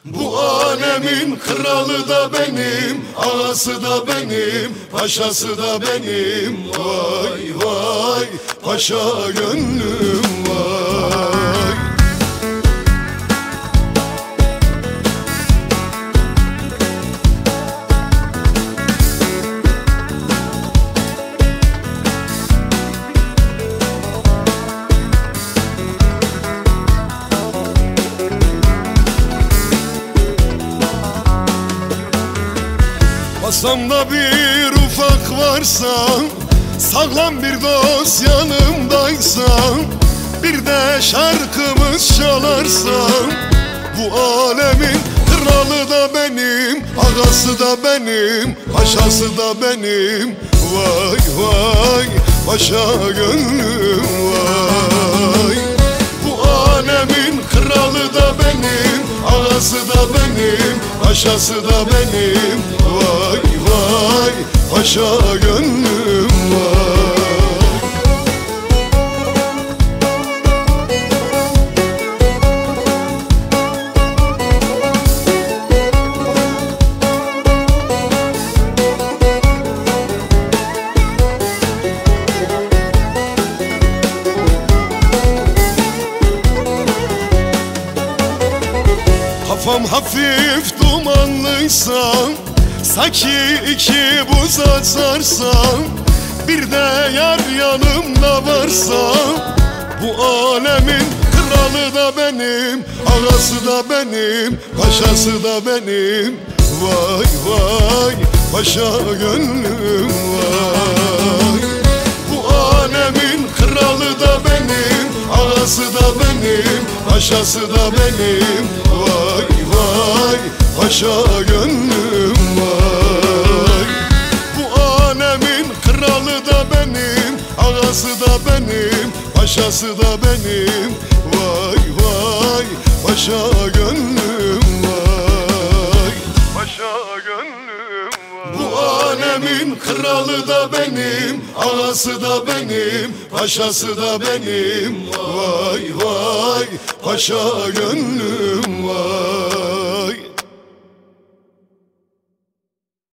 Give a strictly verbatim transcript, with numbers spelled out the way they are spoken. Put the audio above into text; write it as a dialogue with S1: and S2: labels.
S1: Bu alemin kralı da benim, ağası da benim, paşası da benim. Vay vay paşa gönlüm vay. Masamda bir ufak varsa, sağlam bir dost yanımdaysa, bir de şarkımız çalarsa, bu alemin kralı da benim, ağası da benim, paşası da benim. Vay vay paşa gönlüm vay. Bu alemin kralı da benim, ağası da benim, paşası da benim. Vay vay paşa gönlüm vay. Kafam hafif dumanlıysa, sanki iki buza sarsam, bir de yar yanımda varsa, bu alemin kralı da benim, ağası da benim, paşası da benim. Vay vay paşa gönlüm vay. Bu alemin kralı da benim, ağası da benim, paşası da benim. Vay vay paşa gönlüm vay. Bu alemin kralı da benim, ağası da benim, paşası da benim. Vay vay paşa gönlüm vay. Paşa gönlüm vay. Bu alemin kralı da benim, ağası da benim, paşası da benim. Vay vay paşa gönlüm vay.